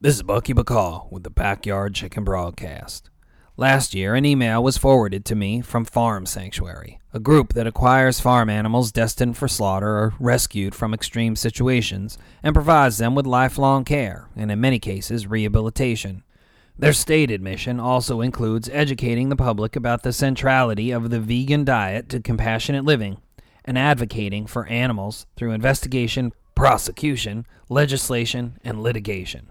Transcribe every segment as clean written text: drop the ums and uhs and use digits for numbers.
This is Bucky McCall with the Backyard Chicken Broadcast. Last year, an email was forwarded to me from Farm Sanctuary, a group that acquires farm animals destined for slaughter or rescued from extreme situations and provides them with lifelong care and, in many cases, rehabilitation. Their stated mission also includes educating the public about the centrality of the vegan diet to compassionate living and advocating for animals through investigation, prosecution, legislation, and litigation.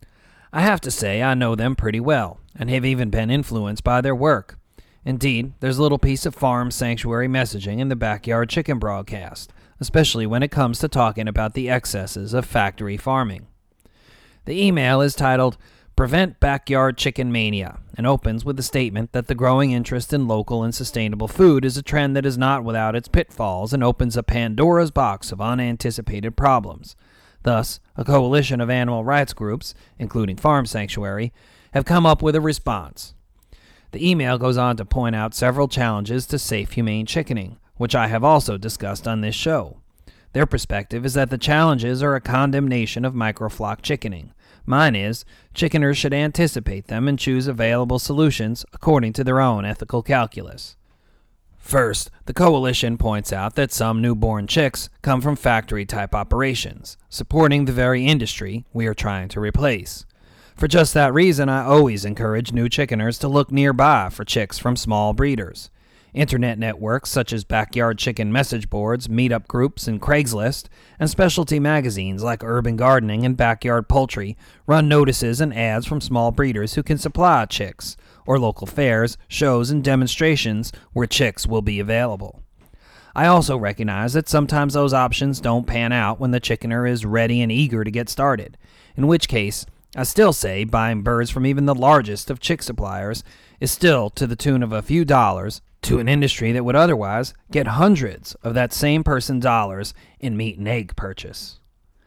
I have to say I know them pretty well, and have even been influenced by their work. Indeed, there's a little piece of Farm Sanctuary messaging in the Backyard Chicken Broadcast, especially when it comes to talking about the excesses of factory farming. The email is titled, Prevent Backyard Chicken Mania, and opens with the statement that the growing interest in local and sustainable food is a trend that is not without its pitfalls and opens a Pandora's box of unanticipated problems. Thus, a coalition of animal rights groups, including Farm Sanctuary, have come up with a response. The email goes on to point out several challenges to safe, humane chickening, which I have also discussed on this show. Their perspective is that the challenges are a condemnation of microflock chickening. Mine is, chickeners should anticipate them and choose available solutions according to their own ethical calculus. First, the coalition points out that some newborn chicks come from factory-type operations, supporting the very industry we are trying to replace. For just that reason, I always encourage new chickeners to look nearby for chicks from small breeders. Internet networks such as backyard chicken message boards, meetup groups, and Craigslist, and specialty magazines like Urban Gardening and Backyard Poultry run notices and ads from small breeders who can supply chicks, or local fairs, shows, and demonstrations where chicks will be available. I also recognize that sometimes those options don't pan out when the chickener is ready and eager to get started, in which case, I still say buying birds from even the largest of chick suppliers is still to the tune of a few dollars to an industry that would otherwise get hundreds of that same person's dollars in meat and egg purchase.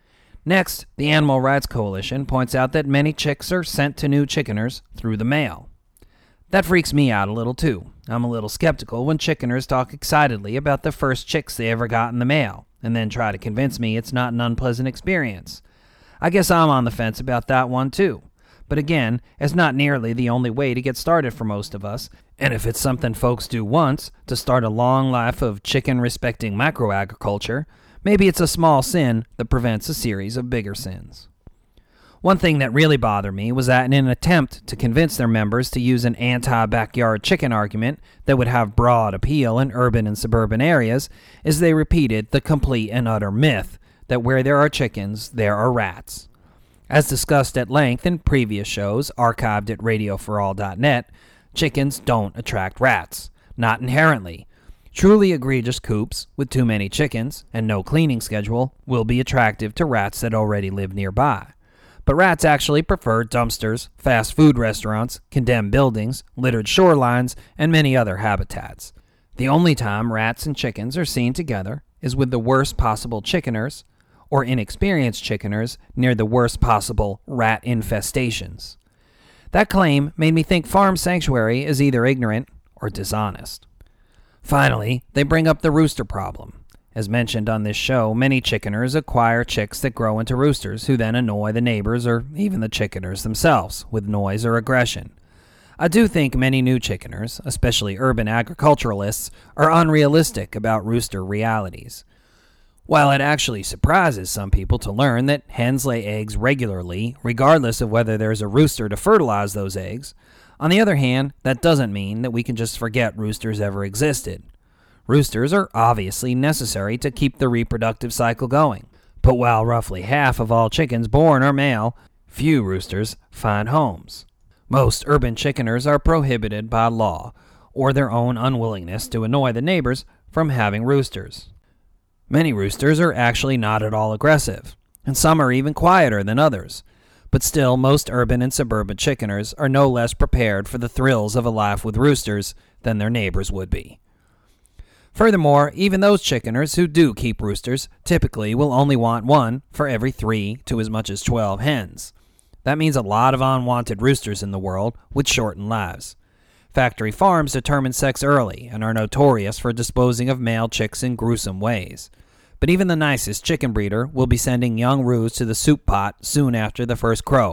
Next, the Animal Rights Coalition points out that many chicks are sent to new chickeners through the mail. That freaks me out a little too. I'm a little skeptical when chickeners talk excitedly about the first chicks they ever got in the mail, and then try to convince me it's not an unpleasant experience. I guess I'm on the fence about that one too. But again, it's not nearly the only way to get started for most of us, and if it's something folks do once to start a long life of chicken-respecting microagriculture, maybe it's a small sin that prevents a series of bigger sins. One thing that really bothered me was that in an attempt to convince their members to use an anti-backyard chicken argument that would have broad appeal in urban and suburban areas, is they repeated the complete and utter myth that where there are chickens, there are rats. As discussed at length in previous shows archived at radioforall.net, chickens don't attract rats, not inherently. Truly egregious coops with too many chickens and no cleaning schedule will be attractive to rats that already live nearby. But rats actually prefer dumpsters, fast food restaurants, condemned buildings, littered shorelines, and many other habitats. The only time rats and chickens are seen together is with the worst possible chickeners or inexperienced chickeners near the worst possible rat infestations. That claim made me think Farm Sanctuary is either ignorant or dishonest. Finally, they bring up the rooster problem. As mentioned on this show, many chickeners acquire chicks that grow into roosters who then annoy the neighbors or even the chickeners themselves with noise or aggression. I do think many new chickeners, especially urban agriculturalists, are unrealistic about rooster realities. While it actually surprises some people to learn that hens lay eggs regularly, regardless of whether there's a rooster to fertilize those eggs, on the other hand, that doesn't mean that we can just forget roosters ever existed. Roosters are obviously necessary to keep the reproductive cycle going, but while roughly half of all chickens born are male, few roosters find homes. Most urban chickeners are prohibited by law, or their own unwillingness to annoy the neighbors from having roosters. Many roosters are actually not at all aggressive, and some are even quieter than others. But still, most urban and suburban chickeners are no less prepared for the thrills of a life with roosters than their neighbors would be. Furthermore, even those chickeners who do keep roosters typically will only want one for every 3 to as much as 12 hens. That means a lot of unwanted roosters in the world with shortened lives. Factory farms determine sex early and are notorious for disposing of male chicks in gruesome ways. But even the nicest chicken breeder will be sending young roos to the soup pot soon after the first crow,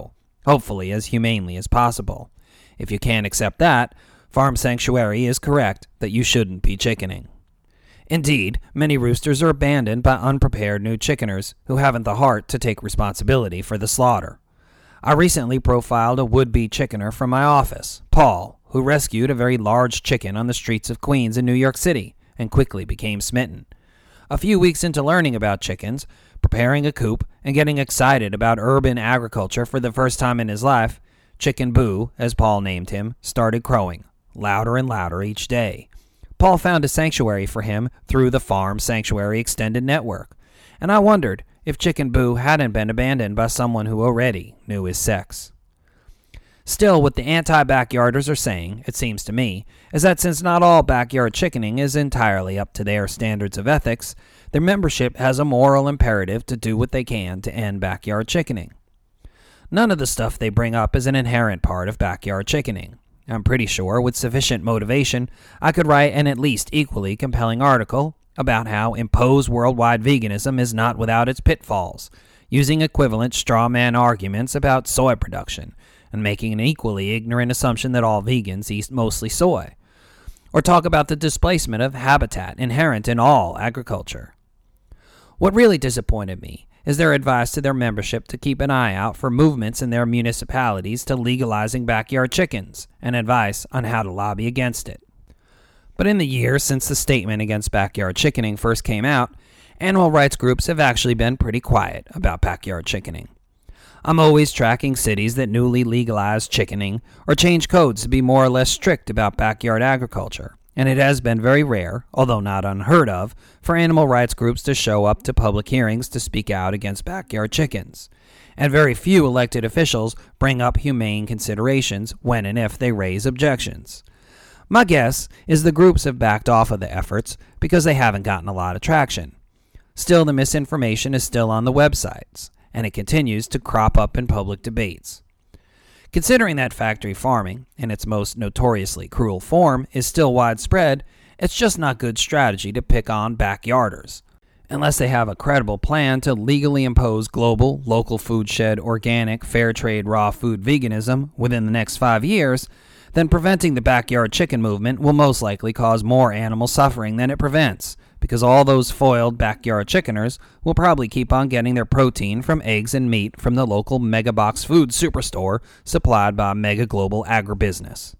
hopefully as humanely as possible. If you can't accept that, Farm Sanctuary is correct that you shouldn't be chickening. Indeed, many roosters are abandoned by unprepared new chickeners who haven't the heart to take responsibility for the slaughter. I recently profiled a would-be chickener from my office, Paul, who rescued a very large chicken on the streets of Queens in New York City and quickly became smitten. A few weeks into learning about chickens, preparing a coop, and getting excited about urban agriculture for the first time in his life, Chicken Boo, as Paul named him, started crowing, louder and louder each day. Paul found a sanctuary for him through the Farm Sanctuary Extended Network, and I wondered if Chicken Boo hadn't been abandoned by someone who already knew his sex. Still, what the anti-backyarders are saying, it seems to me, is that since not all backyard chickening is entirely up to their standards of ethics, their membership has a moral imperative to do what they can to end backyard chickening. None of the stuff they bring up is an inherent part of backyard chickening. I'm pretty sure, with sufficient motivation, I could write an at least equally compelling article about how imposed worldwide veganism is not without its pitfalls, using equivalent straw man arguments about soy production, and making an equally ignorant assumption that all vegans eat mostly soy. Or talk about the displacement of habitat inherent in all agriculture. What really disappointed me is their advice to their membership to keep an eye out for movements in their municipalities to legalizing backyard chickens, and advice on how to lobby against it. But in the years since the statement against backyard chickening first came out, animal rights groups have actually been pretty quiet about backyard chickening. I'm always tracking cities that newly legalized chickening or changed codes to be more or less strict about backyard agriculture, and it has been very rare, although not unheard of, for animal rights groups to show up to public hearings to speak out against backyard chickens. And very few elected officials bring up humane considerations when and if they raise objections. My guess is the groups have backed off of the efforts because they haven't gotten a lot of traction. Still, the misinformation is still on the websites, and it continues to crop up in public debates. Considering that factory farming, in its most notoriously cruel form, is still widespread, it's just not good strategy to pick on backyarders. Unless they have a credible plan to legally impose global, local food shed, organic, fair trade, raw food veganism within the next 5 years, then preventing the backyard chicken movement will most likely cause more animal suffering than it prevents, because all those foiled backyard chickeners will probably keep on getting their protein from eggs and meat from the local megabox food superstore supplied by mega global agribusiness.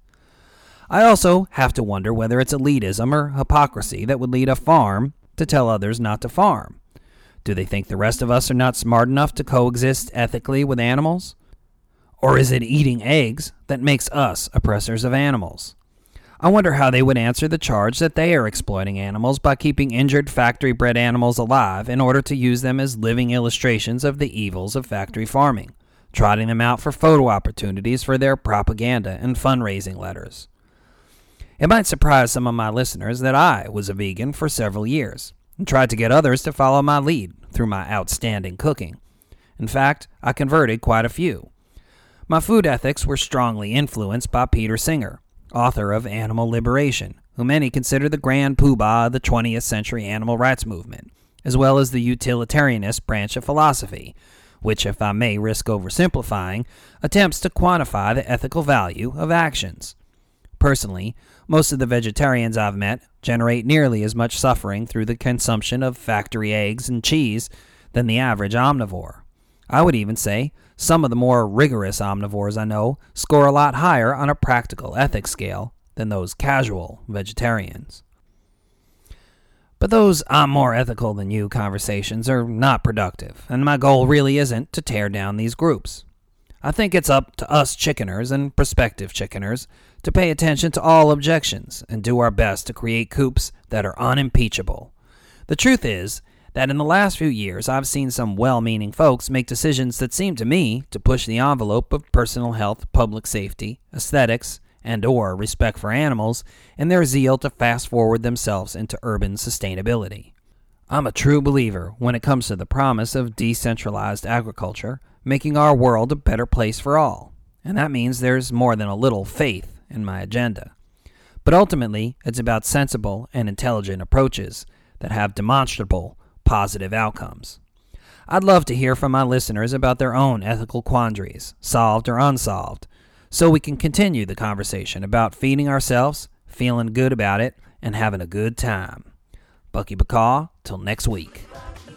I also have to wonder whether it's elitism or hypocrisy that would lead a farm to tell others not to farm. Do they think the rest of us are not smart enough to coexist ethically with animals? Or is it eating eggs that makes us oppressors of animals? I wonder how they would answer the charge that they are exploiting animals by keeping injured factory-bred animals alive in order to use them as living illustrations of the evils of factory farming, trotting them out for photo opportunities for their propaganda and fundraising letters. It might surprise some of my listeners that I was a vegan for several years and tried to get others to follow my lead through my outstanding cooking. In fact, I converted quite a few. My food ethics were strongly influenced by Peter Singer, author of Animal Liberation, who many consider the grand poobah of the 20th century animal rights movement, as well as the utilitarianist branch of philosophy, which, if I may risk oversimplifying, attempts to quantify the ethical value of actions. Personally, most of the vegetarians I've met generate nearly as much suffering through the consumption of factory eggs and cheese than the average omnivore. I would even say some of the more rigorous omnivores I know score a lot higher on a practical ethics scale than those casual vegetarians. But those "I'm more ethical than you" conversations are not productive, and my goal really isn't to tear down these groups. I think it's up to us chickeners and prospective chickeners to pay attention to all objections and do our best to create coops that are unimpeachable. The truth is that in the last few years I've seen some well-meaning folks make decisions that seem to me to push the envelope of personal health, public safety, aesthetics, and/or respect for animals in their zeal to fast-forward themselves into urban sustainability. I'm a true believer when it comes to the promise of decentralized agriculture, making our world a better place for all, and that means there's more than a little faith in my agenda. But ultimately, it's about sensible and intelligent approaches that have demonstrable positive outcomes. I'd love to hear from my listeners about their own ethical quandaries, solved or unsolved, so we can continue the conversation about feeding ourselves, feeling good about it, and having a good time. Bucky Bacaw, till next week.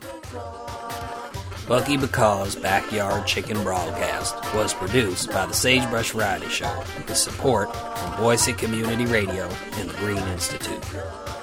Bucky Bacaw's Backyard Chicken Broadcast was produced by the Sagebrush Variety Show with support from Boise Community Radio and the Green Institute.